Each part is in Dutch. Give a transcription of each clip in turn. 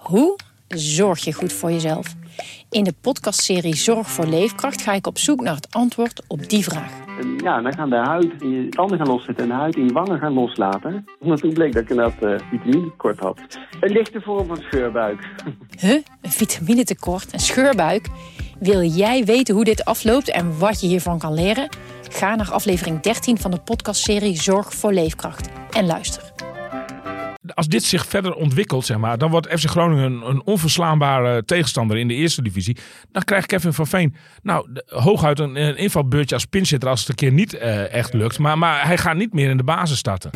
Hoe zorg je goed voor jezelf? In de podcastserie Zorg voor Leefkracht ga ik op zoek naar het antwoord op die vraag. Ja, dan gaan de huid in je tanden gaan loszetten en de huid in je wangen gaan loslaten. Omdat toen bleek dat ik inderdaad vitaminetekort had. Een lichte vorm van scheurbuik. Een vitaminetekort, een scheurbuik? Wil jij weten hoe dit afloopt en wat je hiervan kan leren? Ga naar aflevering 13 van de podcastserie Zorg voor Leefkracht en luister. Als dit zich verder ontwikkelt, zeg maar, dan wordt FC Groningen een onverslaanbare tegenstander in de eerste divisie. Dan krijgt Kevin van Veen hooguit een invalbeurtje als pinchitter als het een keer niet echt lukt. Maar hij gaat niet meer in de basis starten.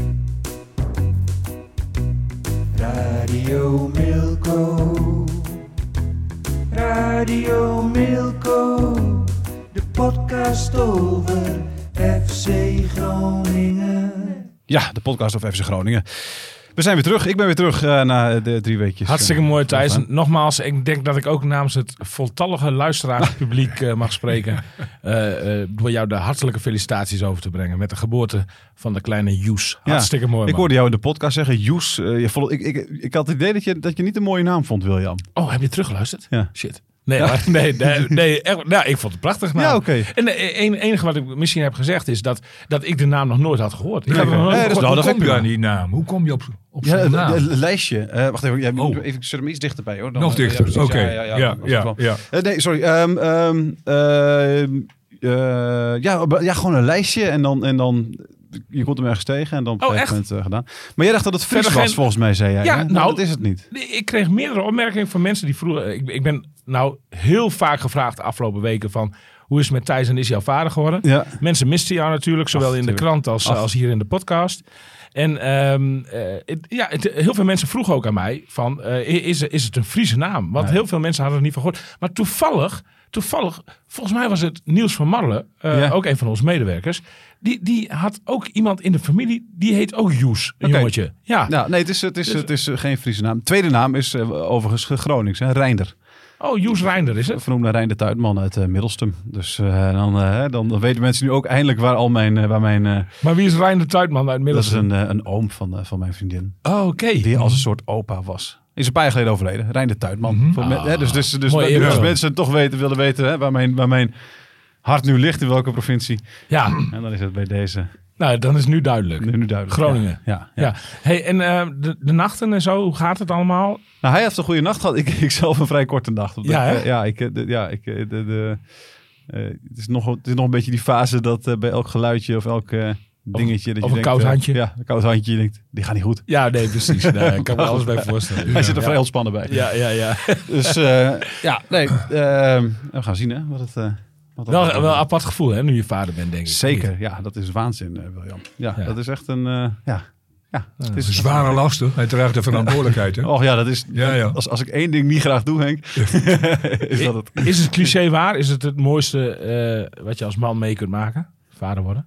Radio Milko. Radio Milko. De podcast over FC Groningen. Ja, de podcast over FC Groningen. We zijn weer terug. Ik ben weer terug na de 3 weekjes. Hartstikke mooi, Thijs. Nogmaals, ik denk dat ik ook namens het voltallige luisteraarspubliek mag spreken. Door jou de hartelijke felicitaties over te brengen met de geboorte van de kleine Joes. Hartstikke mooi, man. Ik hoorde jou in de podcast zeggen, Joes. Ik had het idee dat je niet een mooie naam vond, William. Oh, heb je teruggeluisterd? Ja. Shit. Nee, echt, nou, ik vond het prachtig naam. Ja, oké. En het enige wat ik misschien heb gezegd is dat ik de naam nog nooit had gehoord. Ik Nee, heb nog nooit gehoord. Hoe kom je aan die naam? Hoe kom je op zo'n naam? Een lijstje. Wacht even, ik zet hem iets dichterbij, hoor. Nog dichter, ja, oké. Ja. Nee, sorry. Gewoon een lijstje en dan je komt hem ergens tegen en dan op een gegeven moment gedaan. Maar jij dacht dat het Fries was, volgens mij, zei jij. Ja, hè? Nou, dat is het niet. Ik kreeg meerdere opmerkingen van mensen die vroegen. Ik ben nou heel vaak gevraagd de afgelopen weken van hoe is het met Thijs en is jouw vader geworden? Ja. Mensen misten jou natuurlijk, zowel in de krant als hier in de podcast. En heel veel mensen vroegen ook aan mij van is het een Friese naam? Want heel veel mensen hadden er niet van gehoord. Maar toevallig, volgens mij was het Niels van Marle, ook een van onze medewerkers. Die had ook iemand in de familie, die heet ook Joes, een jongetje. Ja. Nee, het is geen Friese naam. Tweede naam is overigens Gronings, hè? Reinder. Oh, Joes Reinder is het? Vernoemd naar Rijn de Tuitman uit Middelstum. Dus dan weten mensen nu ook eindelijk waar mijn... Maar wie is Rijn de Tuitman uit Middelstum? Dat is een oom van mijn vriendin. Oh, oké. Die als een soort opa was. Is een paar jaar geleden overleden. Rijn de Tuitman. Dus mensen toch willen weten waar mijn hart nu ligt, in welke provincie. Ja. En dan is het bij deze... Nou, dan is het nu duidelijk. Groningen. Ja. Hey, en de nachten en zo, hoe gaat het allemaal? Nou, hij heeft een goede nacht gehad. Ik zelf een vrij korte nacht. Het is nog een beetje die fase dat bij elk geluidje of elk dingetje... dat of je een denkt, koud handje. Een koud handje. Je denkt, die gaat niet goed. Ja, nee, precies. Nee, ik kan me alles bij voorstellen. Hij zit er vrij ontspannen bij. Ja. Dus we gaan zien, hè. Wel een apart gevoel, hè, nu je vader bent, denk ik. Zeker, ja, dat is waanzin, William. Ja, dat is echt een... Het is een zware last, hoor. Hij draagt de verantwoordelijkheid, hè? Och ja, dat is... Ja. Als ik één ding niet graag doe, Henk, is dat het... Is het cliché waar? Is het mooiste wat je als man mee kunt maken? Vader worden?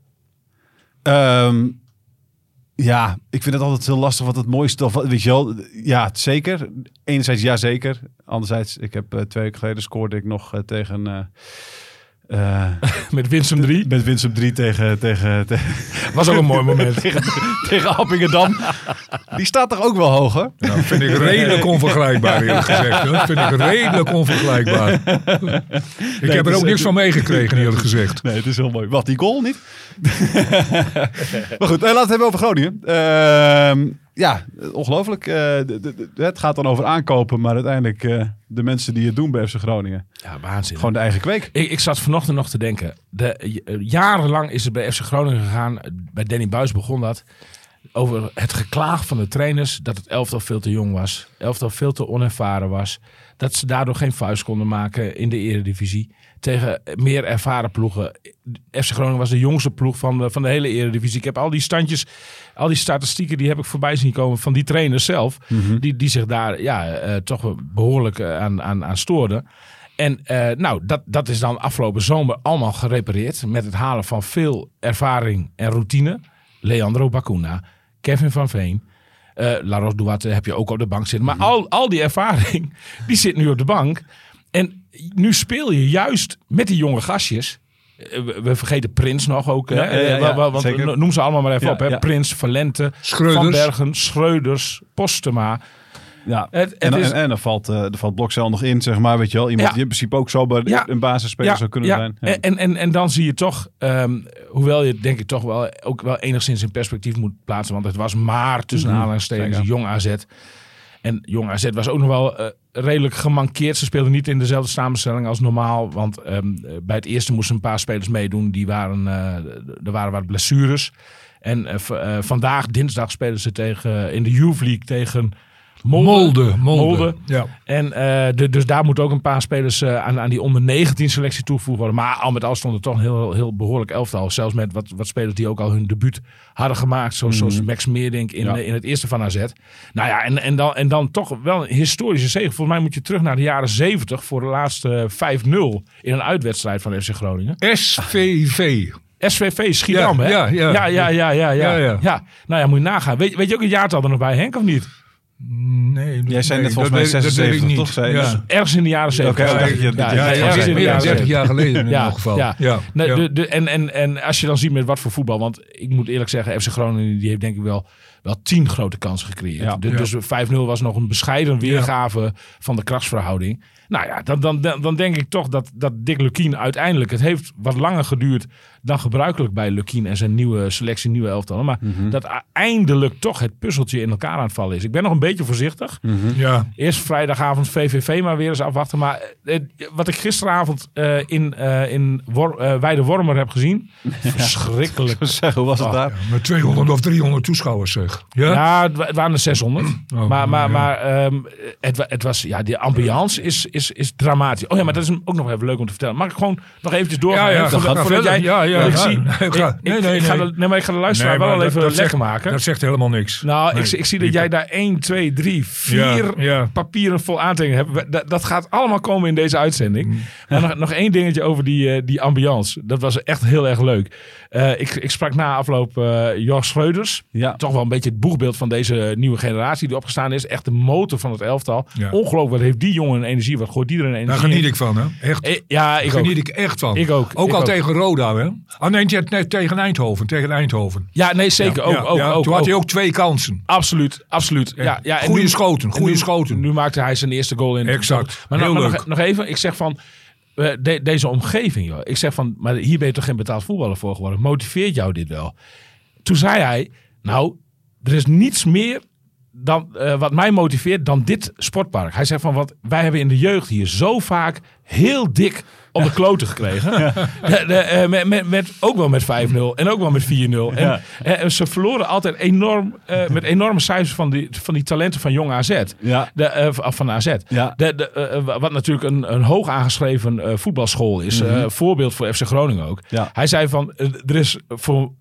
Ja, ik vind het altijd heel lastig wat het mooiste... Weet je wel, ja, zeker. Enerzijds ja, zeker. Anderzijds, ik heb 2 weken geleden scoorde ik nog tegen... met Winsum 3? Met Winsum 3 tegen was ook een mooi moment. tegen Appingedam. Die staat toch ook wel hoger? Nou, vind ik redelijk onvergelijkbaar, eerlijk gezegd. Hoor. Vind ik redelijk onvergelijkbaar. Ik heb er ook niks van meegekregen, eerlijk gezegd. Nee, het is heel mooi. Wat, die goal niet? Maar goed, laten we het hebben over Groningen. Ja, ongelooflijk. Het gaat dan over aankopen, maar uiteindelijk de mensen die het doen bij FC Groningen. Ja, waanzin. Gewoon de eigen kweek. Ik zat vanochtend nog te denken. Jarenlang is het bij FC Groningen gegaan. Bij Danny Buis begon dat. Over het geklaag van de trainers. Dat het elftal veel te jong was. Elftal veel te onervaren was. Dat ze daardoor geen vuist konden maken in de eredivisie. Tegen meer ervaren ploegen. FC Groningen was de jongste ploeg van de hele eredivisie. Ik heb al die standjes, al die statistieken, die heb ik voorbij zien komen van die trainers zelf. Mm-hmm. Die zich daar toch behoorlijk aan stoorden. En dat is dan afgelopen zomer allemaal gerepareerd. Met het halen van veel ervaring en routine. Leandro Bacuna, Kevin van Veen. Laros Duarte heb je ook op de bank zitten. Maar al die ervaring, die zit nu op de bank. En nu speel je juist met die jonge gastjes. We vergeten Prins nog ook. Want noem ze allemaal maar even op. Hè? Ja. Prins, Valente, Van Bergen, Schreuders, Postema. Ja. En dan valt Blokcel nog in, zeg maar, weet je wel. Iemand die in principe ook zomaar een basisspeler zou kunnen zijn. Ja. En dan zie je toch, hoewel je denk ik toch wel enigszins in perspectief moet plaatsen, want het was maar tussen aanhalingstekens jong AZ. En jong AZ was ook nog wel redelijk gemankeerd. Ze speelden niet in dezelfde samenstelling als normaal. Want bij het eerste moesten een paar spelers meedoen. Er waren wat blessures. En vandaag, dinsdag, spelen ze in de Youth League tegen Molde. Ja. En dus daar moeten ook een paar spelers aan die onder 19 selectie toegevoegd worden. Maar al met al stond er toch een heel behoorlijk elftal. Zelfs met wat spelers die ook al hun debuut hadden gemaakt. Zoals Max Meerdink in het eerste van AZ. Nou ja, en dan toch wel een historische zege. Volgens mij moet je terug naar de jaren 70 voor de laatste 5-0 in een uitwedstrijd van FC Groningen. SVV Schiedam, hè? Ja. Ja. Nou ja, moet je nagaan. Weet je ook het jaartal er nog bij, Henk, of niet? Nee. Jij zei net volgens mij 76, toch? Ergens in de jaren 70. Ergens in de jaren 30 jaar geleden in elk geval. En als je dan ziet met wat voor voetbal. Want ik moet eerlijk zeggen, FC Groningen die heeft denk ik wel 10 grote kansen gecreëerd. Dus 5-0 was nog een bescheiden weergave van de krachtsverhouding. Nou ja, dan denk ik toch dat Dick Lukkien uiteindelijk... Het heeft wat langer geduurd dan gebruikelijk bij Lukkien en zijn nieuwe selectie, nieuwe elftallen. Maar dat eindelijk toch het puzzeltje in elkaar aan het vallen is. Ik ben nog een beetje voorzichtig. Ja. Eerst vrijdagavond VVV maar weer eens afwachten. Maar wat ik gisteravond in Weide-Wormer heb gezien... Verschrikkelijk. Hoe was het daar? Ja, met 200 of 300 toeschouwers, zeg. Ja, het waren er 600. Maar het was... Ja, die ambiance is dramatisch. Oh ja, maar dat is ook nog even leuk om te vertellen. Mag ik gewoon nog eventjes doorgaan? Ja, voordat jij... Ik ga de luisteraar wel al even lekker maken. Dat zegt helemaal niks. Nou, ik zie dat jij daar 1, 2, 3, 4 papieren vol aantekeningen hebt. Dat gaat allemaal komen in deze uitzending. Maar nog één dingetje over die ambiance. Dat was echt heel erg leuk. Ik sprak na afloop Jorg Schreuders. Ja. Toch wel een beetje het boegbeeld van deze nieuwe generatie die opgestaan is. Echt de motor van het elftal. Ja. Ongelooflijk, wat heeft die jongen een energie? Wat gooit die er een energie? Daar geniet ik van, hè? Echt. Daar geniet ik echt van. Ik ook. Ook al tegen Roda, hè? Nee, tegen Eindhoven. Ja, nee, zeker. Ook. Toen had hij ook 2 kansen. Absoluut. Goeie schoten. Nu maakte hij zijn eerste goal in. Exact. Maar nog even, ik zeg van... Deze omgeving, joh. Ik zeg van, maar hier ben je toch geen betaald voetballer voor geworden? Motiveert jou dit wel? Toen zei hij, nou, er is niets meer dan wat mij motiveert dan dit sportpark. Hij zegt van, want wij hebben in de jeugd hier zo vaak heel dik op de kloten gekregen. Ook wel met 5-0 en ook wel met 4-0. En ze verloren altijd enorm met enorme cijfers van die talenten van jong AZ. Van AZ. Ja. Wat natuurlijk een hoog aangeschreven voetbalschool is. Voorbeeld voor FC Groningen ook. Ja. Hij zei van, er is voor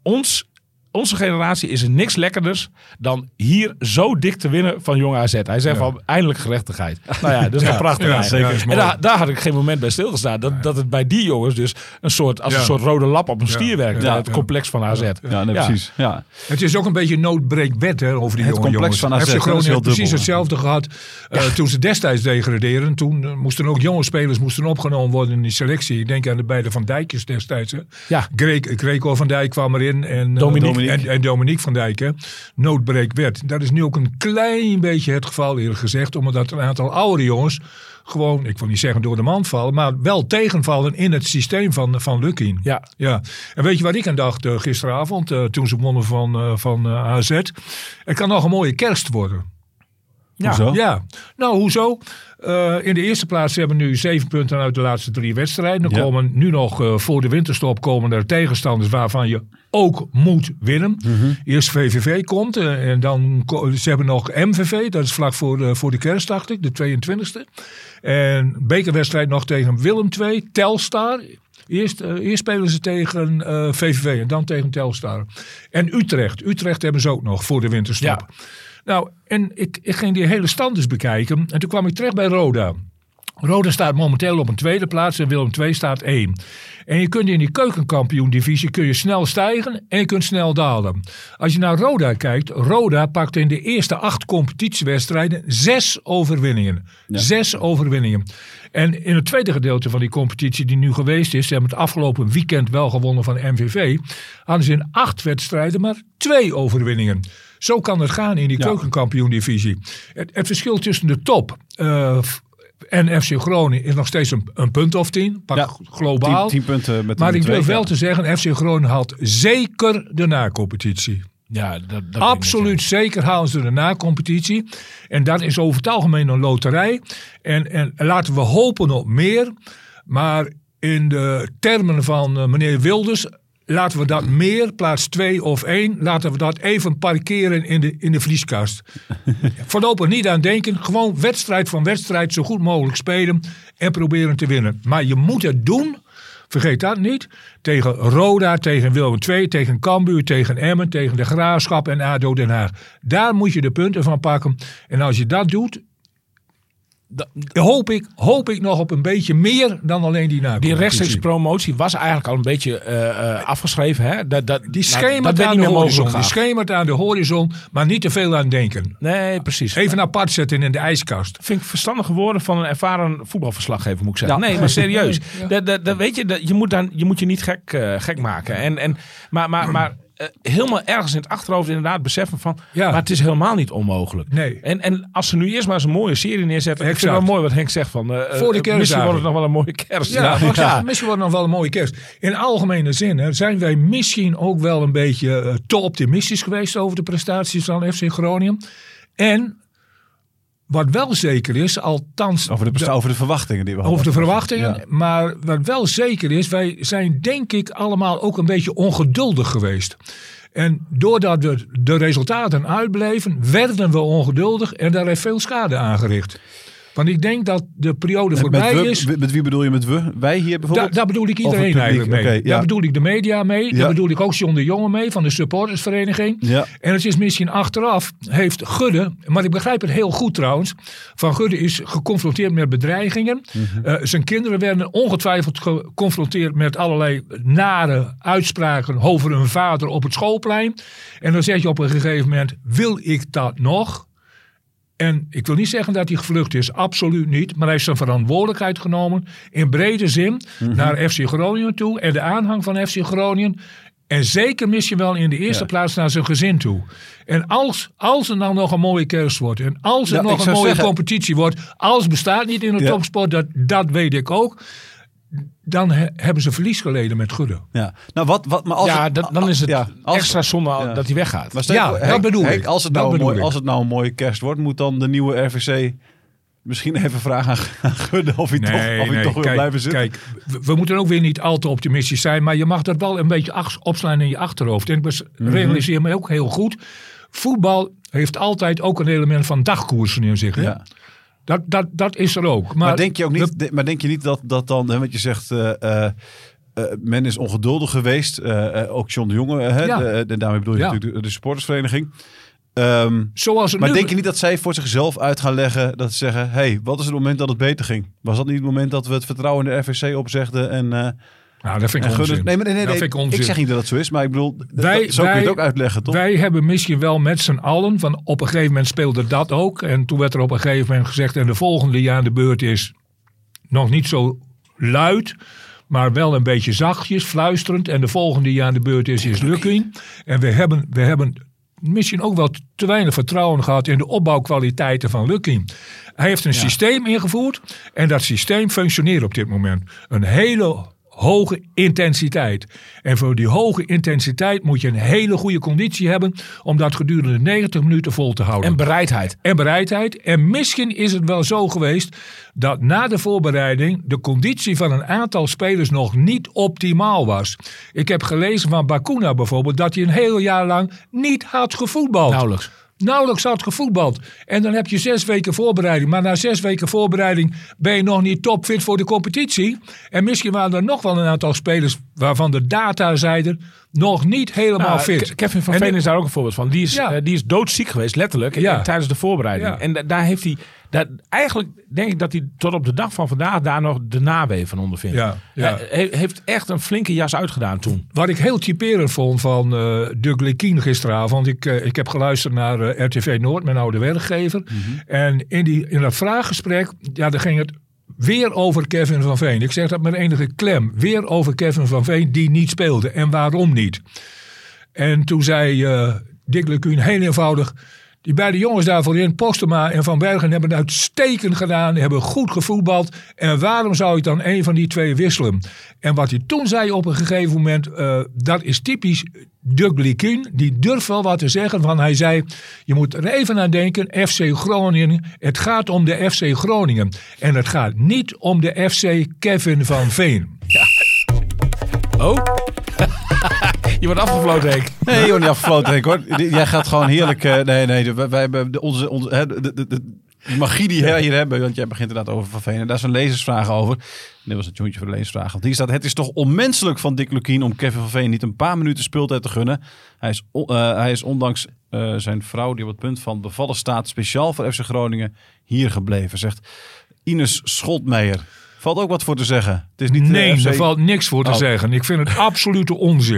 onze generatie is er niks lekkerders dan hier zo dik te winnen van Jong AZ. Hij zei van eindelijk gerechtigheid. Nou ja, dat is prachtig. Ja, zeker. En daar had ik geen moment bij stilgestaan. Dat het bij die jongens dus een soort rode lap op een stier werkt. Het complex van AZ. Precies. Ja. Het is ook een beetje noodbreekbed hè, over die jonge jongens. Van AZ, FC Groningen heeft precies hetzelfde gehad. Toen ze destijds degradeerden. Toen moesten ook jonge spelers opgenomen worden in die selectie. Ik denk aan de beide Van Dijkjes destijds. Hè. Ja. Greco van Dijk kwam erin. En Dominique van Dijk. Hè. Noodbreekbed. Dat is nu ook een klein beetje het geval eerlijk gezegd. Omdat een aantal oudere jongens gewoon, ik wil niet zeggen door de mand vallen, maar wel tegenvallen in het systeem van Lukkien. Ja. En weet je wat ik aan dacht gisteravond, toen ze wonnen van AZ? Het kan nog een mooie kerst worden. Hoezo? Ja. Nou, hoezo? In de eerste plaats hebben we nu 7 punten uit de laatste 3 wedstrijden. Dan komen nu nog voor de winterstop komen er tegenstanders waarvan je ook moet winnen. Eerst VVV komt en dan ze hebben nog MVV. Dat is vlak voor de kerst, dacht ik, de 22e. En bekerwedstrijd nog tegen Willem II, Telstar. Eerst spelen ze tegen VVV en dan tegen Telstar. En Utrecht. Utrecht hebben ze ook nog voor de winterstop. Ja. Nou, en ik ging die hele stand eens bekijken. En toen kwam ik terecht bij Roda. Roda staat momenteel op een 2e plaats en Willem II staat 1. En je kunt in die keukenkampioen-divisie kun je snel stijgen en je kunt snel dalen. Als je naar Roda kijkt, Roda pakt in de eerste 8 competitiewedstrijden 6 overwinningen. Ja. 6 overwinningen. En in het tweede gedeelte van die competitie die nu geweest is, ze hebben het afgelopen weekend wel gewonnen van MVV, hadden ze in 8 wedstrijden maar 2 overwinningen. Zo kan het gaan in die keukenkampioen-divisie. Het verschil tussen de top en FC Groningen is nog steeds een punt of 10. Globaal. 10 punten met maar ik durf wel ja. te zeggen, FC Groningen haalt zeker de na-competitie. Ja, dat Absoluut zeker halen ze de na-competitie. En dat is over het algemeen een loterij. En laten we hopen op meer. Maar in de termen van meneer Wilders, laten we dat meer, plaats 2 of 1, laten we dat even parkeren in de vrieskast. Voorlopig niet aan denken. Gewoon wedstrijd van wedstrijd zo goed mogelijk spelen en proberen te winnen. Maar je moet het doen. Vergeet dat niet. Tegen Roda, tegen Willem II, tegen Cambuur, tegen Emmen, tegen de Graafschap en ADO Den Haag. Daar moet je de punten van pakken. En als je dat doet, hoop ik nog op een beetje meer dan alleen die na-competitie. Die rechtstreeks promotie was eigenlijk al een beetje afgeschreven. Hè? Die schemert aan de horizon. Die schemert aan de horizon, maar niet te veel aan denken. Nee, precies. Even apart zetten in de ijskast. Vind ik verstandige woorden van een ervaren voetbalverslaggever, moet ik zeggen. Ja. Nee, maar serieus. Ja. Weet je, je moet je niet gek maken. Maar helemaal ergens in het achterhoofd inderdaad beseffen van, maar het is helemaal niet onmogelijk. Nee. En als ze nu eerst maar eens een mooie serie neerzetten. Ik Exact. vind het wel mooi wat Henk zegt van, voor de kerstdagen. misschien wordt het nog wel een mooie kerst. Misschien wordt het nog wel een mooie kerst. In algemene zin zijn wij misschien ook wel een beetje te optimistisch geweest over de prestaties van FC Groningen. En wat wel zeker is, althans Over de verwachtingen die we hadden. over de verwachtingen. Ja. Maar wat wel zeker is, wij zijn denk ik allemaal ook een beetje ongeduldig geweest. En doordat de resultaten uitbleven, werden we ongeduldig en daar heeft veel schade aangericht. Want ik denk dat de periode voorbij is. Met wie bedoel je met we? Wij hier bijvoorbeeld? Daar bedoel ik Of iedereen het publiek? eigenlijk mee. Oké, ja. Daar bedoel ik de media mee. Ja. Daar bedoel ik ook John de Jonge mee van de supportersvereniging. Ja. En het is misschien achteraf heeft Gudde, maar ik begrijp het heel goed trouwens. Van Gudde is geconfronteerd met bedreigingen. Zijn kinderen werden ongetwijfeld geconfronteerd met allerlei nare uitspraken over hun vader op het schoolplein. En dan zeg je op een gegeven moment, wil ik dat nog? En ik wil niet zeggen dat hij gevlucht is, absoluut niet. Maar hij heeft zijn verantwoordelijkheid genomen in brede zin naar FC Groningen toe. En de aanhang van FC Groningen. En zeker misschien wel in de eerste plaats naar zijn gezin toe. En als er nou nog een mooie kerst wordt. En als er nog een mooie competitie wordt. Alles bestaat niet in de topsport, dat weet ik ook. Dan hebben ze verlies geleden met Gudde. Ja, nou maar als dan is het extra zonde dat hij weggaat. Maar dat bedoel ik. Als het nou een mooie kerst wordt, moet dan de nieuwe RVC misschien even vragen aan Gudde of hij toch wil blijven zitten. Kijk, we moeten ook weer niet al te optimistisch zijn, maar je mag dat wel een beetje opslaan in je achterhoofd. En ik realiseer me ook heel goed, voetbal heeft altijd ook een element van dagkoersen in zich. Hè? Ja. Dat is er ook. Maar denk je ook niet, denk je niet dat dan, want je zegt, men is ongeduldig geweest, ook John de Jonge, en daarmee bedoel je natuurlijk de supportersvereniging. Maar denk je niet dat zij voor zichzelf uit gaan leggen, dat ze zeggen, wat is het moment dat het beter ging? Was dat niet het moment dat we het vertrouwen in de RVC opzegden en... Nou, dat vind ik onzin. Nee, ik zeg niet dat het zo is, maar ik bedoel, zo kun je het ook uitleggen, toch? Wij hebben misschien wel met z'n allen, van op een gegeven moment speelde dat ook. En toen werd er op een gegeven moment gezegd, en de volgende die aan de beurt is, nog niet zo luid, maar wel een beetje zachtjes, fluisterend. En de volgende die aan de beurt is Lukking. En we hebben misschien ook wel te weinig vertrouwen gehad in de opbouwkwaliteiten van Lukking. Hij heeft een systeem ingevoerd en dat systeem functioneert op dit moment. Een hele hoge intensiteit. En voor die hoge intensiteit moet je een hele goede conditie hebben om dat gedurende 90 minuten vol te houden. En bereidheid. En misschien is het wel zo geweest dat na de voorbereiding de conditie van een aantal spelers nog niet optimaal was. Ik heb gelezen van Bakuna bijvoorbeeld dat hij een heel jaar lang niet had gevoetbald. Nauwelijks had gevoetbald. En dan heb je 6 weken voorbereiding. Maar na 6 weken voorbereiding ben je nog niet topfit voor de competitie. En misschien waren er nog wel een aantal spelers waarvan de data zeiden nog niet helemaal fit. Kevin van Veen is daar ook een voorbeeld van. Die is doodziek geweest, letterlijk, tijdens de voorbereiding. Ja. En daar heeft hij... eigenlijk denk ik dat hij tot op de dag van vandaag daar nog de nawee van ondervindt. Hij heeft echt een flinke jas uitgedaan toen. Wat ik heel typerend vond van Doug Lekien gisteravond. Ik heb geluisterd naar RTV Noord, mijn oude werkgever. En in dat vraaggesprek, daar ging het weer over Kevin van Veen. Ik zeg dat met enige klem. Weer over Kevin van Veen die niet speelde. En waarom niet? En toen zei Dick Lukien, heel eenvoudig. Die beide jongens daar voorin, Postema en Van Bergen, hebben het uitstekend gedaan. Hebben goed gevoetbald. En waarom zou ik dan een van die twee wisselen? En wat hij toen zei op een gegeven moment, dat is typisch Dick Lukien. Die durft wel wat te zeggen. Van hij zei, je moet er even aan denken, FC Groningen. Het gaat om de FC Groningen. En het gaat niet om de FC Kevin van Veen. Oh? Je wordt afgefloten, Henk. Nee, je wordt niet afgefloten, Henk, hoor. Jij gaat gewoon heerlijk... wij hebben de magie die wij hier hebben, want jij begint inderdaad over Van Veen. En daar zijn lezersvragen over. Dit was het jongetje voor de lezersvragen. Want hier staat, het is toch onmenselijk van Dick Lukien om Kevin van Veen niet een paar minuten speeltijd te gunnen. Hij is ondanks zijn vrouw, die op het punt van bevallen staat, speciaal voor FC Groningen hier gebleven, zegt Ines Scholtmeijer. Valt ook wat voor te zeggen? Het is niet nee, FC... er valt niks voor te zeggen. Ik vind het absolute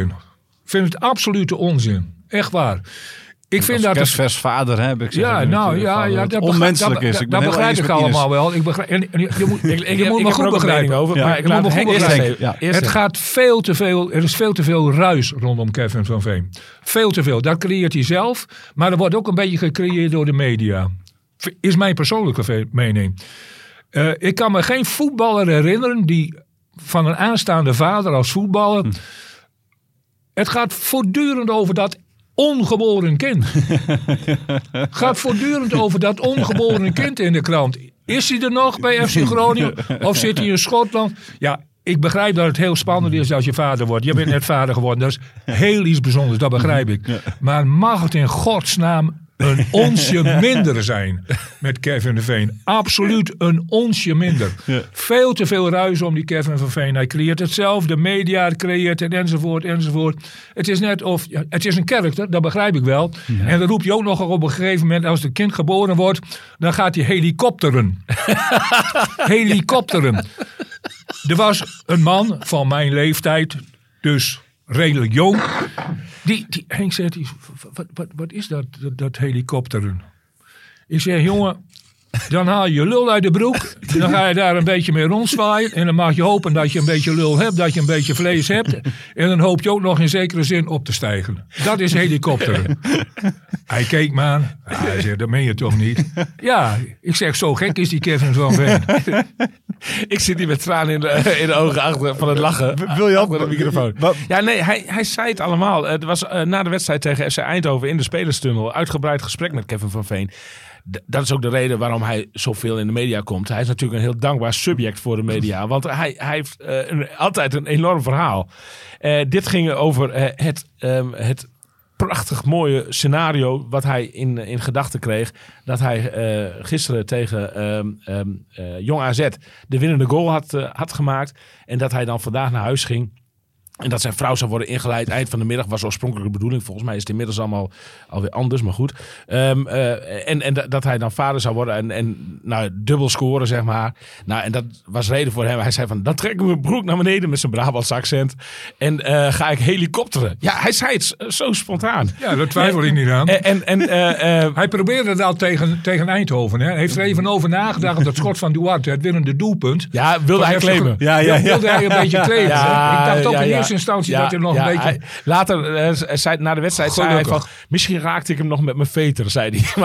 onzin. Echt waar. Ik vind dat kerstvers vader, hè, heb ik gezegd. Dat onmenselijk is. Dat begrijp ik allemaal wel. Ik moet me goed begrijpen. Over, ja, maar ik laat Henk eerst even. Het gaat veel te veel. Er is veel te veel ruis rondom Kevin van Veen. Veel te veel. Dat creëert hij zelf. Maar er wordt ook een beetje gecreëerd door de media. Is mijn persoonlijke mening. Ik kan me geen voetballer herinneren die van een aanstaande vader als voetballer. Het gaat voortdurend over dat ongeboren kind. Gaat voortdurend over dat ongeboren kind in de krant. Is hij er nog bij FC Groningen? Of zit hij in Schotland? Ja, ik begrijp dat het heel spannend is als je vader wordt. Je bent net vader geworden. Dat is heel iets bijzonders, dat begrijp ik. Maar mag het in godsnaam een onsje minder zijn met Kevin van Veen? Absoluut een onsje minder. Ja. Veel te veel ruis om die Kevin van Veen. Hij creëert het zelf, de media creëert het enzovoort. Het is net of... Ja, het is een karakter, dat begrijp ik wel. Ja. En dan roept hij ook nog op een gegeven moment, als het kind geboren wordt, dan gaat hij helikopteren. Helikopteren. Er was een man van mijn leeftijd, dus redelijk jong. Henk zegt, wat is dat helikopteren? Ik zeg, jongen, dan haal je lul uit de broek. Dan ga je daar een beetje mee rondzwaaien. En dan mag je hopen dat je een beetje lul hebt, dat je een beetje vlees hebt. En dan hoop je ook nog in zekere zin op te stijgen. Dat is helikopteren. Hij keek me aan. Hij zegt, dat meen je toch niet? Ja, ik zeg, zo gek is die Kevin van Veen. Ik zit hier met tranen in de ogen achter van het lachen. Wil je achter de microfoon? Ja, nee, hij zei het allemaal. Het was na de wedstrijd tegen FC Eindhoven in de spelerstunnel. Uitgebreid gesprek met Kevin van Veen. Dat is ook de reden waarom hij zoveel in de media komt. Hij is natuurlijk een heel dankbaar subject voor de media. Want hij heeft altijd een enorm verhaal. Dit ging over het prachtig mooie scenario wat hij in gedachten kreeg. Dat hij gisteren tegen Jong AZ de winnende goal had gemaakt. En dat hij dan vandaag naar huis ging. En dat zijn vrouw zou worden ingeleid eind van de middag was oorspronkelijk de bedoeling. Volgens mij is het inmiddels allemaal alweer anders, maar goed. En dat hij dan vader zou worden en dubbel scoren, zeg maar. Nou, en dat was reden voor hem. Hij zei van, dan trek ik mijn broek naar beneden met zijn Brabants accent. En ga ik helikopteren. Ja, hij zei het zo spontaan. Ja, daar twijfel ik niet aan. Hij probeerde het al tegen Eindhoven. Hè. Hij heeft er even over nagedacht op dat schot van Duarte, het winnende doelpunt. Ja, wilde hij claimen. Wilde hij een beetje claimen. Ja, ik dacht ook in eerste instantie dat hij nog een beetje... Later, na de wedstrijd, zei hij van, misschien raakte ik hem nog met mijn veter, zei hij.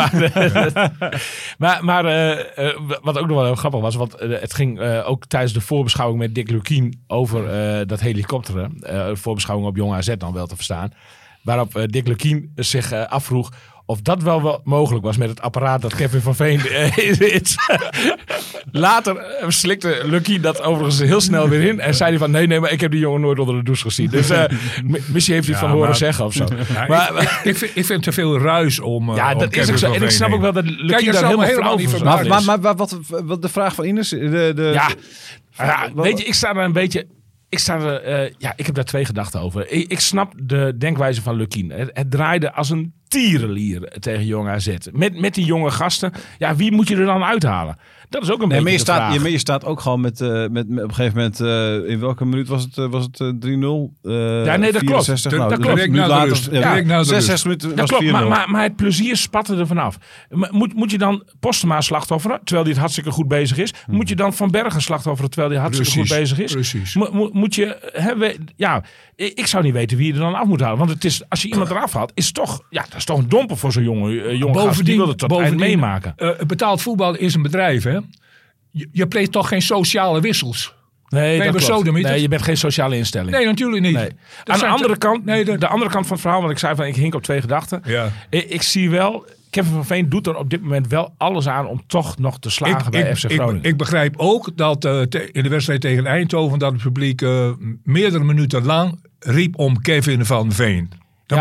Maar wat ook nog wel heel grappig was, want het ging ook tijdens de voorbeschouwing met Dick Lukien over dat helikopteren. Voorbeschouwing op Jong AZ dan wel te verstaan. Waarop Dick Lukien zich afvroeg of dat wel mogelijk was met het apparaat dat Kevin van Veen is. Later slikte Lukien dat overigens heel snel weer in. En zei hij van nee, maar ik heb die jongen nooit onder de douche gezien. Dus misschien heeft hij het van horen zeggen of zo. Ik vind te veel ruis om ja, dat Kevin is ook zo. En ik snap ook wel dat Lukien daar helemaal niet van is. Maar wat de vraag van Ines? Weet je, ik sta daar een beetje... Ik heb daar twee gedachten over. Ik snap de denkwijze van Lukien. Het draaide als een tierenlier tegen Jong AZ. Met die jonge gasten. Ja, wie moet je er dan uithalen? Dat is ook een beetje de vraag. Maar je staat ook gewoon met op een gegeven moment... in welke minuut was het 3-0? Ja, nee, dat 64, klopt. Dat klopt. Direct na de 66 minuten dat was 4-0. Maar het plezier spatte er vanaf. Moet je dan Postema slachtofferen, terwijl hij het hartstikke goed bezig is? Moet je dan Van Bergen slachtofferen, terwijl hij hartstikke goed bezig is? Precies. Moet je... ik zou niet weten wie je er dan af moet halen. Want het is, als je iemand eraf haalt, is het toch... Ja, is toch een domper voor zo'n jonge gast. Die wil het tot eind meemaken. Betaald voetbal is een bedrijf, hè? Je pleegt toch geen sociale wissels? Nee, dat klopt. Nee, je bent geen sociale instelling. Nee, natuurlijk niet. Nee. Aan de andere kant, de andere kant van het verhaal, wat ik zei van ik hink op 2 gedachten. Ja. Ik zie wel, Kevin van Veen doet er op dit moment wel alles aan om toch nog te slagen bij FC Groningen. Ik begrijp ook dat in de wedstrijd tegen Eindhoven dat het publiek meerdere minuten lang riep om Kevin van Veen.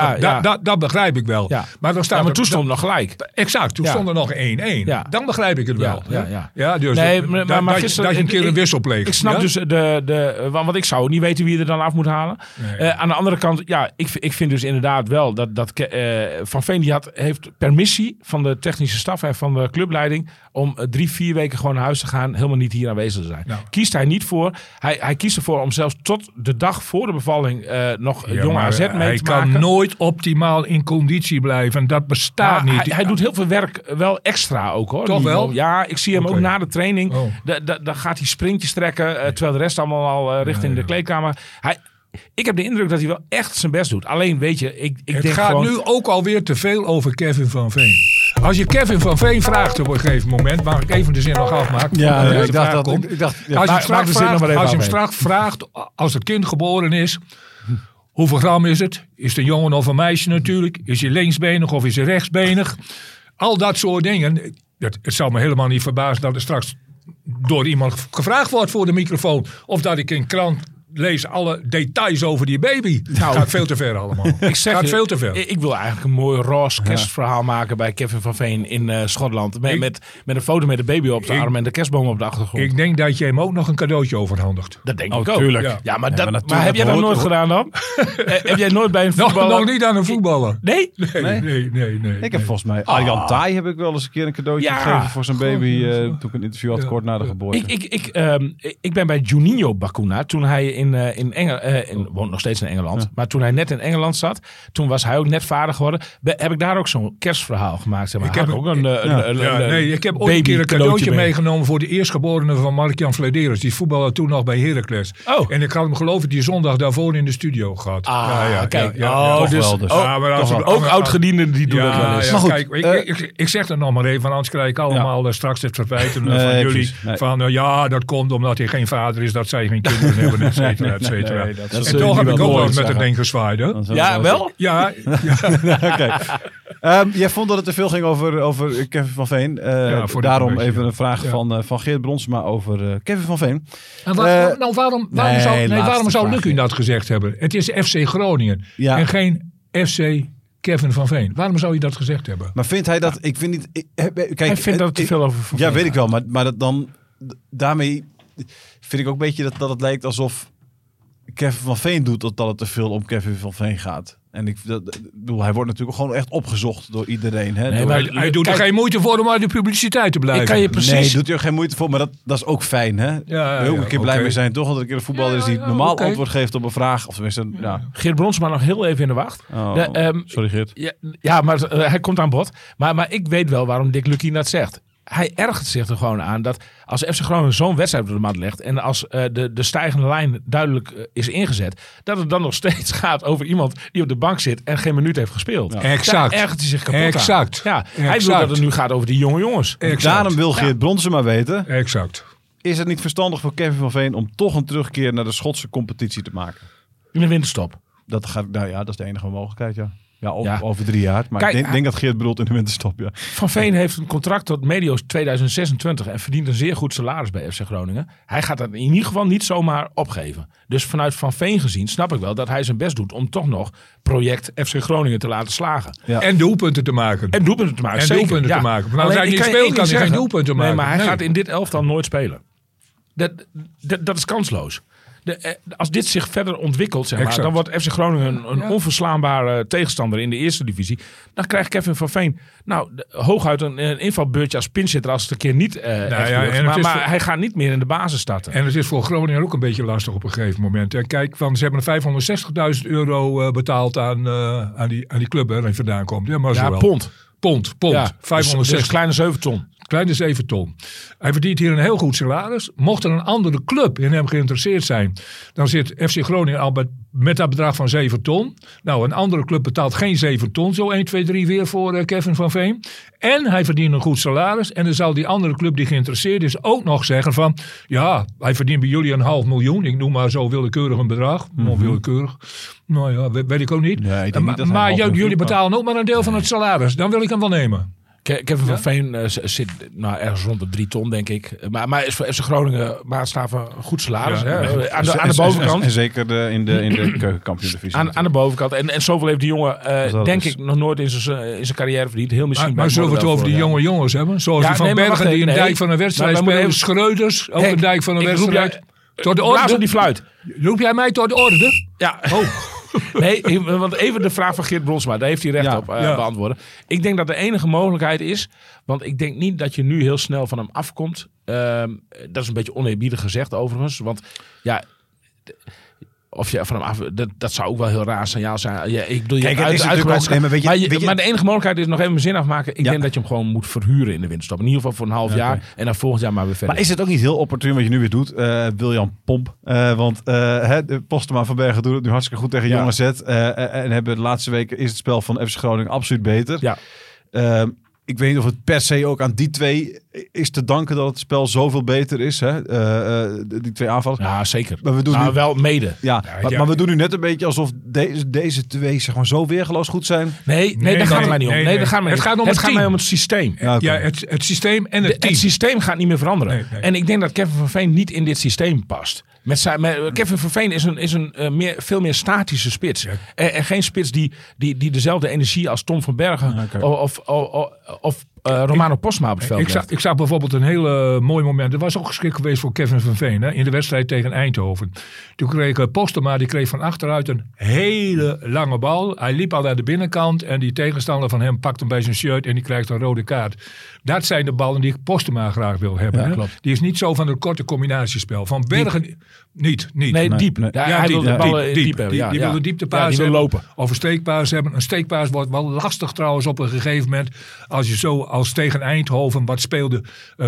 Dat begrijp ik wel. Ja. Maar toen stond het nog gelijk. Exact, toen stond er nog 1-1. Ja. Dan begrijp ik het wel. Dus nee, maar gisteren, dat je een keer een wissel pleegt. Ik snap dus want ik zou niet weten wie er dan af moet halen. Nee. Aan de andere kant, ik vind dus inderdaad wel dat Van Veen heeft permissie van de technische staf en van de clubleiding om 3-4 weken gewoon naar huis te gaan, helemaal niet hier aanwezig te zijn. Nou. Kiest hij niet voor. Hij kiest ervoor om zelfs tot de dag voor de bevalling nog jong AZ mee te maken. Hij kan nooit optimaal in conditie blijven. Dat bestaat niet. Hij doet heel veel werk wel extra ook, hoor. Toch wel? Ja, ik zie hem ook na de training. Dan gaat hij sprintjes trekken, terwijl de rest allemaal al richting de kleedkamer. Ik heb de indruk dat hij wel echt zijn best doet. Alleen weet je, ik denk het gaat nu ook alweer te veel over Kevin van Veen. Als je Kevin van Veen vraagt op een gegeven moment, mag ik even de zin nog afmaken? Ja, ik dacht. Als je hem straks vraagt, als het kind geboren is, hoeveel gram is het? Is het een jongen of een meisje natuurlijk? Is hij linksbenig of is hij rechtsbenig? Al dat soort dingen. Het zou me helemaal niet verbazen dat er straks door iemand gevraagd wordt voor de microfoon. Of dat ik in krant lees alle details over die baby. Gaat veel te ver allemaal. Veel te ver. Ik wil eigenlijk een mooi roze kerstverhaal maken bij Kevin van Veen in Schotland. Met een foto met de baby op de arm en de kerstboom op de achtergrond. Ik denk dat je hem ook nog een cadeootje overheind. Dat denk ik ook. Tuurlijk. Ja, maar heb jij dat nooit gedaan dan? Heb jij nooit bij een voetballer? Nog niet aan een voetballer. Nee? Nee. Ik heb volgens mij Arjan Thai heb ik wel eens een keer een cadeautje gegeven voor zijn baby toen ik een interview had kort na de geboorte. Ik ben bij Juninho Bacuna toen hij woont nog steeds in Engeland. Maar toen hij net in Engeland zat, toen was hij ook net vader geworden. Heb ik daar ook zo'n kerstverhaal gemaakt. Zeg maar. Ik heb ooit een keer een cadeautje meegenomen voor de eerstgeborene van Mark-Jan Vladeres. Die voetbalde toen nog bij Heracles. Oh. En ik had hem geloof ik die zondag daarvoor in de studio gehad. Kijk. Ook oud-gedienden die doen dat wel eens. Maar goed, ik zeg het nog maar even, anders krijg ik allemaal straks het verwijten van jullie. Van dat komt omdat hij geen vader is, dat zij geen kinderen hebben, et cetera. En toch heb ik ook wel met het ding gezwaaid. Ja, wel? Ja. Oké. Jij vond dat het te veel ging over Kevin van Veen. Daarom even een vraag van Geert Bronsma over Kevin van Veen. En waarom zou Luc dat gezegd hebben? Het is FC Groningen en geen FC Kevin van Veen. Waarom zou je dat gezegd hebben? Maar vindt hij dat... Ik vind niet... Hij vindt dat het te veel over Van Veen weet ik wel. Maar daarmee vind ik ook een beetje dat het lijkt alsof Kevin van Veen doet dat het te veel om Kevin van Veen gaat. En hij wordt natuurlijk gewoon echt opgezocht door iedereen. Hè? Nee, maar hij doet er geen moeite voor om uit de publiciteit te blijven. Nee, doet hij er geen moeite voor, maar dat is ook fijn. Hè? We ook een keer blij mee zijn, toch? Dat er een keer een voetballer is die normaal antwoord geeft op een vraag. Of tenminste, Geert Bronsma nog heel even in de wacht. Sorry Geert. Ja, maar hij komt aan bod. Maar ik weet wel waarom Dick Lukien dat zegt. Hij ergert zich er gewoon aan dat als FC Groningen zo'n wedstrijd op de mat legt en als de stijgende lijn duidelijk is ingezet, dat het dan nog steeds gaat over iemand die op de bank zit en geen minuut heeft gespeeld. Ja. Exact. Daar ergert hij zich kapot aan. Ja, hij exact. wil dat het nu gaat over die jonge jongens. Exact. Daarom wil Geert Bronsma weten. Exact. Is het niet verstandig voor Kevin van Veen om toch een terugkeer naar de Schotse competitie te maken? In de winterstop. Dat is de enige mogelijkheid, ja. Ja, over 3 jaar. Maar kijk, ik denk dat Geert bedoelt in de winterstop, ja. Van Veen heeft een contract tot medio 2026 en verdient een zeer goed salaris bij FC Groningen. Hij gaat dat in ieder geval niet zomaar opgeven. Dus vanuit Van Veen gezien snap ik wel dat hij zijn best doet om toch nog project FC Groningen te laten slagen. Ja. En doelpunten te maken. Zeker. Maar als hij niet speelt, kan hij geen doelpunten maken. Nee, maar hij gaat in dit elftal nooit spelen. Dat is kansloos. Als dit zich verder ontwikkelt, zeg maar, dan wordt FC Groningen een onverslaanbare tegenstander in de eerste divisie. Dan krijgt Kevin van Veen hooguit een invalbeurtje als pinchitter als het een keer niet lukt. Maar hij gaat niet meer in de basis starten. En het is voor Groningen ook een beetje lastig op een gegeven moment. En kijk, ze hebben €560.000 betaald aan die club waar hij vandaan komt. Ja, pond. Pond. Ja, 560. Dus kleine 7 ton. Kleine 7 ton. Hij verdient hier een heel goed salaris. Mocht er een andere club in hem geïnteresseerd zijn, dan zit FC Groningen al met dat bedrag van 7 ton. Nou, een andere club betaalt geen 7 ton. Zo 1, 2, 3 weer voor Kevin van Veen. En hij verdient een goed salaris. En dan zal die andere club die geïnteresseerd is ook nog zeggen van, ja, hij verdient bij jullie 500.000. Ik noem maar zo willekeurig een bedrag. Willekeurig. Nou ja, weet ik ook niet. Ja, ik denk niet dat maar hij jullie betalen ook maar een deel van het salaris. Dan wil ik hem wel nemen. Kevin van Veen zit ergens rond de 3 ton, denk ik. Maar is voor FC Groningen maatstaven een goed salaris. Ja, hè? ja. Aan de bovenkant. En zeker in de keukenkampioen-divisie. Aan de bovenkant. En zoveel heeft die jongen, denk ik, nog nooit in zijn carrière verdiend. Heel misschien. Maar zullen we het over die jonge jongens hebben? Zoals die Van Bergen die een dijk van een wedstrijd spelen. Schreuders, ook een dijk van een wedstrijd. Tot de orde. Blaas op die fluit. Roep jij mij tot de orde? Ja. Nee, want even de vraag van Geert Bronsma. Daar heeft hij recht op beantwoorden. Ik denk dat de enige mogelijkheid is. Want ik denk niet dat je nu heel snel van hem afkomt. Dat is een beetje oneerbiedig gezegd overigens. Want ja, of je van hem af... Dat zou ook wel heel raar signaal zijn. Ja, ik bedoel, Kijk, je het is natuurlijk ook... Maar de enige mogelijkheid is nog even mijn zin afmaken. Ik denk dat je hem gewoon moet verhuren in de winterstop. In ieder geval voor een half jaar. En dan volgend jaar maar weer verder. Maar is het ook niet heel opportun wat je nu weer doet? William Pomp. Want Postema van Bergen doet het nu hartstikke goed tegen Jong AZ. En hebben de laatste weken is het spel van FC Groningen absoluut beter. Ja. Ik weet niet of het per se ook aan die twee is te danken dat het spel zoveel beter is. Hè? Die twee aanvallers. Ja, zeker. Maar we doen nu wel mede. Maar we doen nu net een beetje alsof deze twee zeg maar, zo weergeloos goed zijn. Nee, daar gaat het mij niet om. Het gaat mij om het systeem. Het systeem en het team. Het systeem gaat niet meer veranderen. Nee. En ik denk dat Kevin van Veen niet in dit systeem past. Kevin van Veen is een veel meer statische spits. Ja. En geen spits die dezelfde energie als Tom van Bergen of Romano Postma op het veld. Ik zag bijvoorbeeld een heel mooi moment. Dat was ook geschikt geweest voor Kevin van Veen. Hè, in de wedstrijd tegen Eindhoven. Toen kreeg Postma, die kreeg van achteruit een hele lange bal. Hij liep al naar de binnenkant. En die tegenstander van hem pakt hem bij zijn shirt. En die krijgt een rode kaart. Dat zijn de ballen die Postma graag wil hebben. Ja, hè? klopt. Die is niet zo van het korte combinatiespel. Van Bergen... Niet. Nee, diep. Nee. Hij wil de ballen diep hebben. Die wil een dieptepaas die wil hebben. lopen. Of een steekpaas hebben. Een steekpaas wordt wel lastig trouwens op een gegeven moment. Als je zo als tegen Eindhoven wat speelde 5-4-1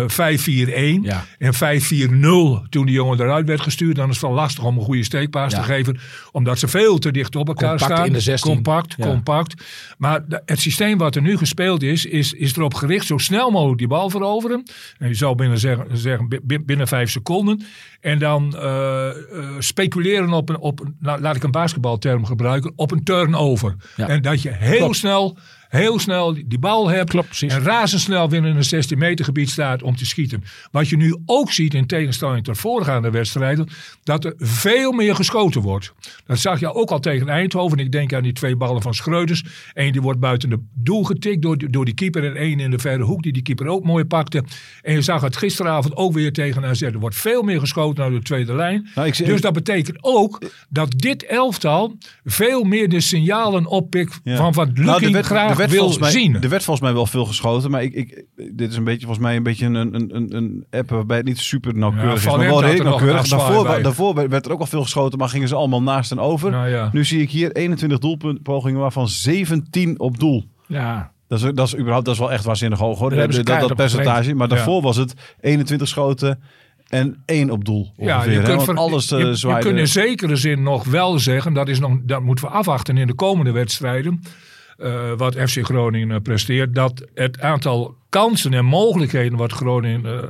en 5-4-0 toen die jongen eruit werd gestuurd. Dan is het wel lastig om een goede steekpaas te geven. Omdat ze veel te dicht op elkaar staan. In de 16. Compact. Maar het systeem wat er nu gespeeld is erop gericht zo snel mogelijk die bal veroveren. En je zou binnen 5 seconden. En dan speculeren op laat ik een basketbalterm gebruiken, op een turnover. Ja. En dat je heel snel die bal hebt. Klopt, en razendsnel binnen een 16 meter gebied staat om te schieten. Wat je nu ook ziet in tegenstelling tot voorgaande wedstrijden, dat er veel meer geschoten wordt. Dat zag je ook al tegen Eindhoven. Ik denk aan die 2 ballen van Schreuders. Eén die wordt buiten de doel getikt door die keeper en één in de verre hoek die keeper ook mooi pakte. En je zag het gisteravond ook weer tegen AZ. Er wordt veel meer geschoten naar de tweede lijn. Dus dat betekent ook dat dit elftal veel meer de signalen oppikt van wat Lucky graag wil zien. Er werd volgens mij wel veel geschoten, maar dit is een beetje volgens mij een app waarbij het niet super nauwkeurig is, maar wel redelijk nauwkeurig. Daarvoor werd er ook al veel geschoten, maar gingen ze allemaal naast en over. Nou ja. Nu zie ik hier 21 doelpogingen, waarvan 17 op doel. Ja. Dat is wel echt waanzinnig hoog, hoor. Dat percentage. Maar daarvoor was het 21 schoten en 1 op doel. Ongeveer, je kunt in zekere zin nog wel zeggen, dat moeten we afwachten in de komende wedstrijden. Wat FC Groningen presteert, dat het aantal kansen en mogelijkheden wat Groningen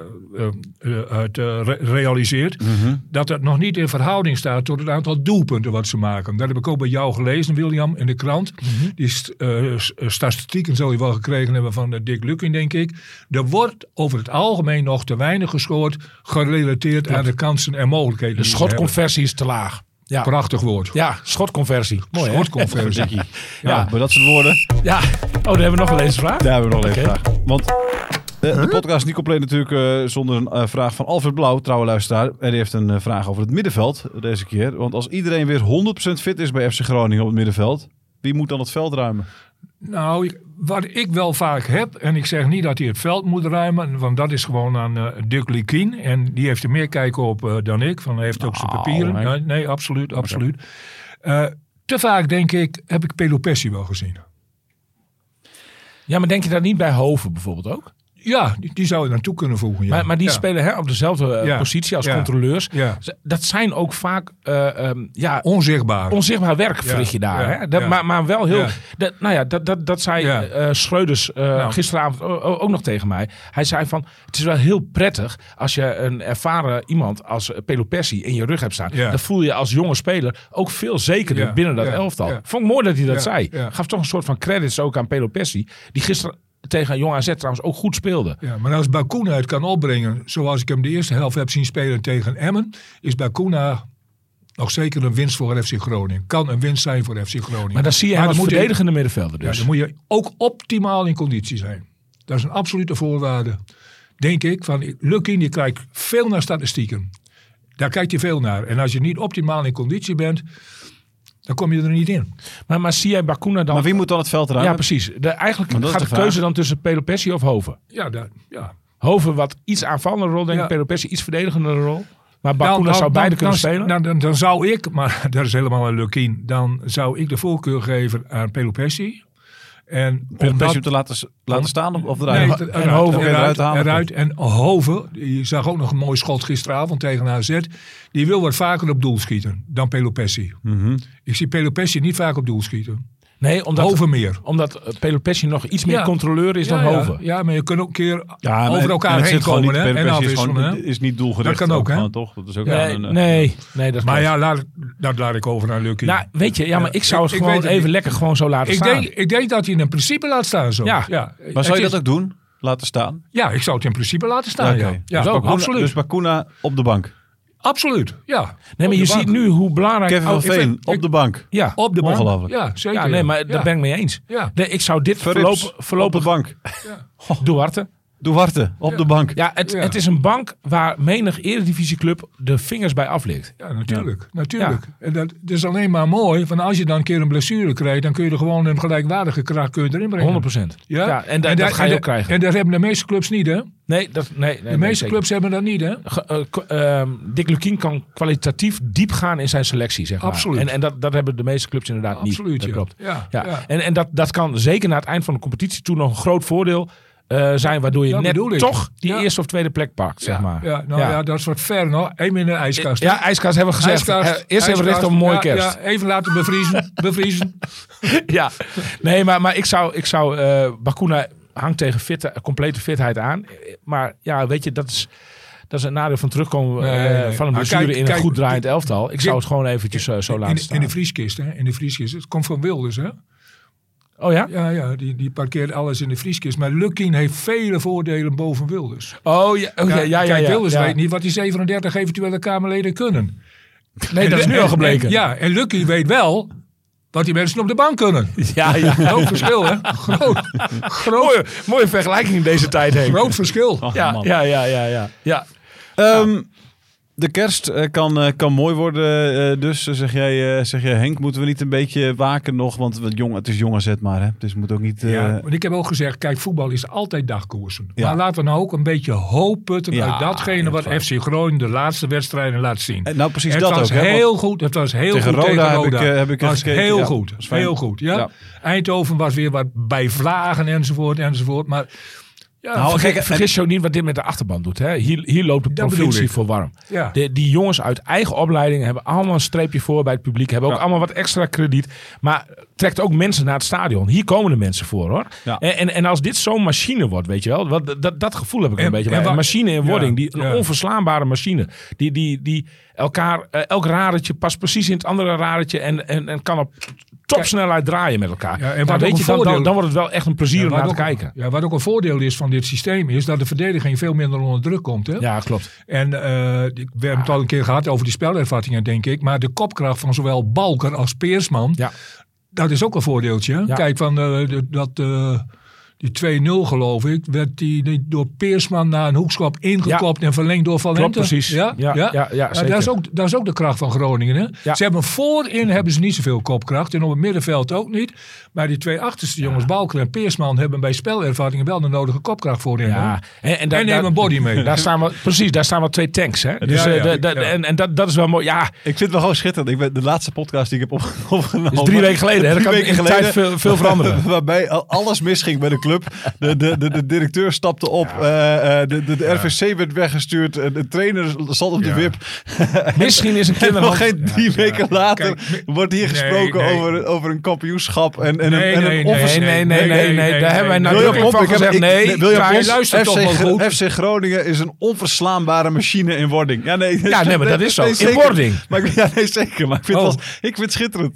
realiseert, dat het nog niet in verhouding staat tot het aantal doelpunten wat ze maken. Dat heb ik ook bij jou gelezen, William, in de krant. Die statistieken zul je wel gekregen hebben van Dick Lukien, denk ik. Er wordt over het algemeen nog te weinig gescoord, gerelateerd aan de kansen en mogelijkheden. De schotconversie is te laag. Ja. Prachtig woord. Ja, schotconversie. Mooi, schotconversie. Ja, maar dat soort woorden. Ja. Oh, daar hebben we nog een lezersvraag. Daar hebben we nog een lezersvraag. Want de podcast is niet compleet natuurlijk zonder een vraag van Alfred Blauw, trouwe luisteraar. En die heeft een vraag over het middenveld deze keer. Want als iedereen weer 100% fit is bij FC Groningen op het middenveld, wie moet dan het veld ruimen? Nou, wat ik wel vaak heb, en ik zeg niet dat hij het veld moet ruimen, want dat is gewoon aan Dick Lukien. En die heeft er meer kijk op dan ik. Hij heeft ook zijn papieren. Nee, absoluut. Te vaak, denk ik, heb ik Pelopessi wel gezien. Ja, maar denk je daar niet bij Hoven bijvoorbeeld ook? Ja, die zou je naartoe kunnen voegen. Ja. Maar die Ja. spelen op dezelfde positie als controleurs. Ja. Dat zijn ook vaak Onzichtbaar. onzichtbaar werk verricht je daar. Ja. Hè? Dat, Ja. maar wel heel... Ja. Dat zei Ja. Schreuders gisteravond ook nog tegen mij. Hij zei van, het is wel heel prettig als je een ervaren iemand als Pelopessi in je rug hebt staan. Ja. Dan voel je als jonge speler ook veel zekerder binnen dat elftal. Ja. Vond ik mooi dat hij dat zei. Ja. Gaf toch een soort van credits ook aan Pelopessi. Die gisteren tegen Jong AZ trouwens ook goed speelde. Ja, maar als Bacuna het kan opbrengen, zoals ik hem de eerste helft heb zien spelen tegen Emmen, is Bacuna nog zeker een winst voor FC Groningen. Kan een winst zijn voor FC Groningen. Maar dan zie je hem als verdedigende middenvelder dus. Ja, dan moet je ook optimaal in conditie zijn. Dat is een absolute voorwaarde. Denk ik, van Lucky die kijkt veel naar statistieken. Daar kijkt hij veel naar. En als je niet optimaal in conditie bent, dan kom je er niet in. Maar zie jij Bacuna dan... Maar wie moet dan het veld ruimen? Ja, precies. Eigenlijk Maar dat is gaat de de keuze vraag. dan tussen Pelopessi of Hoven. Ja. Hoven wat iets aanvallende rol, denk ik. Ja. Pelopessi iets verdedigende rol. Maar Bacuna zou beide kunnen spelen. Dan zou ik, maar dat is helemaal een Lukien, dan zou ik de voorkeur geven aan Pelopessi. En Pelopessi om te laten staan of eruit? Nee, en Hoven eruit te halen. eruit. En Hoven, die zag ook nog een mooi schot gisteravond tegen AZ. Die wil wat vaker op doel schieten dan Pelopessi. Ik zie Pelopessi niet vaak op doel schieten. Nee, Hoven meer. omdat Pelopessi nog iets meer Ja. controleur is dan Hoven. Ja, maar je kunt ook een keer Ja, maar over elkaar het heen zit gewoon komen niet- hè, en Pelopessi is afwisselen. gewoon- Hè? is niet doelgericht. Dat kan ook, hè? gewoon, toch? Dat is ook Nee, dat Maar klopt. ja, dat laat ik over naar Lucky. Nou, weet je, maar ik zou het Ik gewoon weet het even niet. lekker gewoon zo laten staan. Ik denk dat hij in principe laat staan zo. Ja. Maar zou je dat ook doen? Laten staan? Ja, ik zou het in principe laten staan. Oké. Ja, Dus ja Bacuna- absoluut. Dus Bacuna op de bank. Absoluut, ja. Nee, maar je ziet nu hoe belangrijk... Kevin van ik vind- Veen op de bank. Ja, Op de bank. Ongelooflijk. Ja, zeker. ja, nee, maar daar Ja. ben ik mee eens. Ja. Nee, ik zou dit Verrips voorlopig... op de bank. Duarte. Duarte op de bank. Ja, het is een bank waar menig eredivisieclub de vingers bij aflikt. Ja, natuurlijk. En dat is alleen maar mooi. Van als je dan een keer een blessure krijgt, dan kun je er gewoon een gelijkwaardige kracht erin brengen. 100%. Ja, en dat ga je ook krijgen. En dat hebben de meeste clubs niet, hè? Nee, De meeste clubs hebben dat niet, hè? Dick Lukien kan kwalitatief diep gaan in zijn selectie, zeg maar. Absoluut. En dat hebben de meeste clubs inderdaad niet. Absoluut, Dat ja. klopt. Ja. En dat kan zeker na het eind van de competitie toe nog een groot voordeel zijn, waardoor je Dat bedoel net ik. toch die Ja. eerste of tweede plek pakt, zeg maar. Ja, dat is wat ver nog. Even in de ijskast. Ja, ijskast hebben we gezegd. Eerst hebben we recht op een mooie kerst. Ja, even laten bevriezen. Ja, nee, maar ik zou Bacuna hangt tegen complete fitheid aan. Maar ja, weet je, dat is een nadeel van terugkomen Nee. van een Maar blessure in een kijk, goed draaiend elftal. Ik zou het gewoon eventjes zo laten staan. In de vrieskist, hè? In de vrieskist. Het komt van Wilders, hè? Oh ja? Ja, die parkeert alles in de vrieskist. Maar Lukien heeft vele voordelen boven Wilders. Oh ja, Kijk, Wilders ja. weet niet wat die 37 eventuele Kamerleden kunnen. Nee, dat is nu al gebleken. En Lukien weet wel wat die mensen op de bank kunnen. Ja. Groot verschil, hè? Mooie vergelijking in deze tijd, Henk. Groot verschil. Ja. De kerst kan mooi worden, dus zeg jij Henk, moeten we niet een beetje waken nog? Want het is jong AZ maar, hè? Dus het moet ook niet... Want ik heb ook gezegd, kijk, voetbal is altijd dagkoersen. Ja. Maar laten we nou ook een beetje hoop putten Ja, uit datgene wat waar. FC Groningen de laatste wedstrijden laat zien. Nou, precies Het dat was ook. Hè? heel goed. Het was heel Tegen goed Roda tegen Roda. heb ik was gekeken. heel Ja, goed. was fijn. Heel goed, ja. Ja. Eindhoven was weer wat bij vlagen enzovoort. Maar ja, Nou, Vergis je ook niet wat dit met de achterban doet. Hè? Hier loopt de Dat bedoel provincie ik. voor warm. Ja. Die jongens uit eigen opleiding hebben allemaal een streepje voor bij het publiek. Hebben ook allemaal wat extra krediet. Maar trekt ook mensen naar het stadion. Hier komen de mensen voor, hoor. Ja. En als dit zo'n machine wordt, weet je wel. Dat gevoel heb ik een beetje bij. Een machine in wording. Een onverslaanbare machine. Die elk radertje past precies in het andere radertje. En kan op topsnelheid draaien met elkaar. Ja, en Nou, wat ook weet je, een voordeel- dan wordt het wel echt een plezier om wat naar te ook- kijken. Ja, wat ook een voordeel is van dit systeem is dat de verdediging veel minder onder druk komt. Hè? Ja, klopt. En we hebben het al een keer gehad over die spelervattingen, denk ik. Maar de kopkracht van zowel Balker als Peersman, Ja. dat is ook een voordeeltje. Hè? Ja. Kijk, die 2-0 geloof ik, werd die door Peersman naar een hoekschop ingekopt en verlengd door Valente. Klopt, precies. Ja, zeker. Dat is ook de kracht van Groningen. Hè? Ja. Ze hebben voorin hebben ze niet zoveel kopkracht en op het middenveld ook niet. Maar die twee achterste jongens, Balker en Peersman, hebben bij spelervattingen wel de nodige kopkracht voorin. Ja, En neem een body mee. Daar staan wel 2 tanks. Hè? Dus, Ja. En dat is wel mooi. Ja, Ik vind het wel gewoon schitterend. De laatste podcast die ik heb opgenomen. dus 3 weken geleden. Hè? Dat kan in de tijd veel veranderen. Waarbij alles misging bij de club. club. De directeur stapte op. De RVC werd weggestuurd. De trainer zat op de wip. Misschien is een En nog kinderhand... geen 3 weken later wordt hier gesproken over een kampioenschap. En een Nee. Daar hebben wij nadrukkelijk van gezegd. luistert toch wel goed. FC Groningen is een onverslaanbare machine in wording. Ja, maar dat is zo. In zeker. wording. Maar zeker. Maar ik vind het schitterend.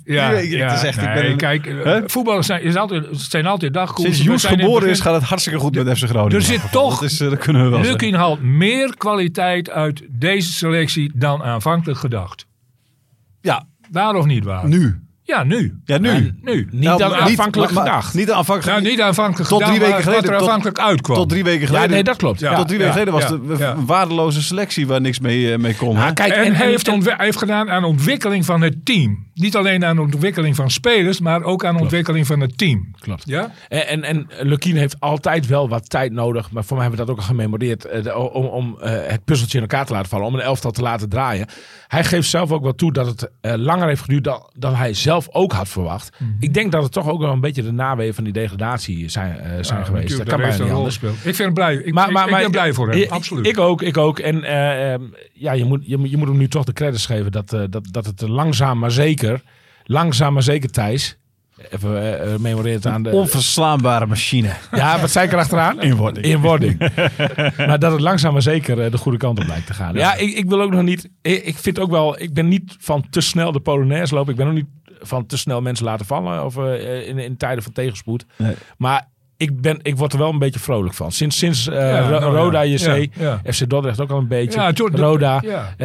Voetballers zijn altijd dagkoers. Sinds Joes geboren is, gaat het hartstikke goed met FC Groningen. Er zit toch, dat kunnen we wel zeggen. Lukin haalt meer kwaliteit uit deze selectie dan aanvankelijk gedacht. Ja. Waar of niet waar? Nu. Ja, nu. Niet dan aanvankelijk gedacht. Niet aanvankelijk niet aanvankelijk tot 3 weken geleden. wat er aanvankelijk uitkwam. Tot 3 weken geleden. Ja, nee, dat klopt. Tot 3 weken geleden was het een waardeloze selectie waar niks mee kon. Kijk, En hij heeft gedaan aan ontwikkeling van het team. Niet alleen aan ontwikkeling van spelers, maar ook aan ontwikkeling van het team. Klopt. Ja? En Lukien heeft altijd wel wat tijd nodig. Maar voor mij hebben we dat ook al gememoreerd. Om het puzzeltje in elkaar te laten vallen. Om een elftal te laten draaien. Hij geeft zelf ook wel toe dat het langer heeft geduurd dan hij zelf ook had verwacht. Ik denk dat het toch ook wel een beetje de naweeën van die degradatie zijn geweest. Dat kan bijna niet anders. Ik vind hem blij. Ik ben blij voor hem. Absoluut. Ik ook. En je moet hem nu toch de credits geven dat het langzaam maar zeker, Thijs. Even memoreren aan de... Onverslaanbare machine. Ja, wat zei ik erachteraan? In wording. Maar dat het langzaam maar zeker de goede kant op lijkt te gaan. Ja, ik wil ook nog niet... Ik vind ook wel... Ik ben niet van te snel de Polonaise lopen. Ik ben ook niet van te snel mensen laten vallen. Of in tijden van tegenspoed. Nee. Maar ik word er wel een beetje vrolijk van. Sinds Roda, JC, FC Dordrecht ook al een beetje. Ja, Roda.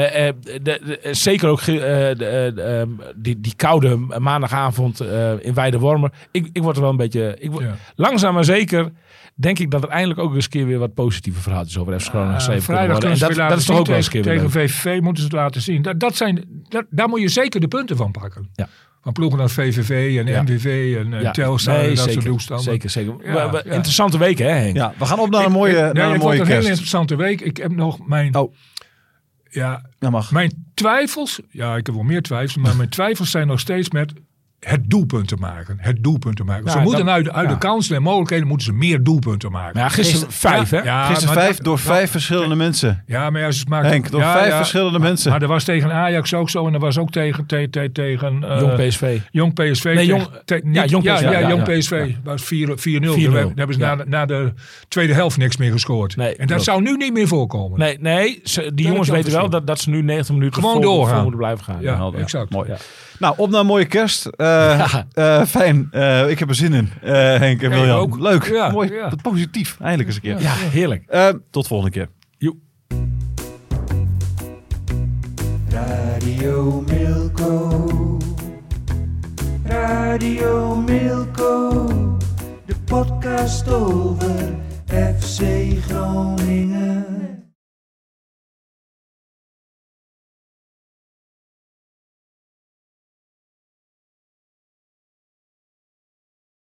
Zeker ook die koude maandagavond in Weidewormer. Ik word er wel een beetje... Langzaam maar zeker denk ik dat er eindelijk ook eens een keer weer wat positieve verhaaltjes over FC Groningen geschreven vrijdag worden. En dat is toch ook wel eens een keer tegen VVV moeten ze het laten zien. Daar moet je zeker de punten van pakken. Ja. Van ploegen als VVV en MVV en Telstar en dat soort toestanden. Zeker. Interessante weken, hè Henk? Ja, we gaan op naar een mooie kerst. Het wordt een hele interessante week. Ik heb nog mijn... mijn twijfels... Ja, ik heb wel meer twijfels. Maar mijn twijfels zijn nog steeds met... Het doelpunten maken. Ze moeten uit de kansen en mogelijkheden moeten ze meer doelpunten maken. Ja, gisteren 5, hè? Ja, gisteren 5 door 5 verschillende mensen. Ja, maar ze maken... Henk, door 5 verschillende mensen. Maar er was tegen Ajax ook zo en er was ook tegen Jong PSV. Jong PSV. Nee, Jong PSV. was 4-0. Daar hebben ze na de tweede helft niks meer gescoord. Nee, en dat zou nu niet meer voorkomen. Nee, die jongens weten wel dat ze nu 90 minuten gewoon doorgaan moeten blijven gaan. Ja, exact. Mooi. Nou, op naar een mooie kerst. Fijn. Ik heb er zin in. Henk en William. Ook. Leuk. Ja, mooi. Ja. Positief. Eindelijk eens een keer. Ja, heerlijk. Tot volgende keer. Joep. Radio Milko. De podcast over FC Groningen.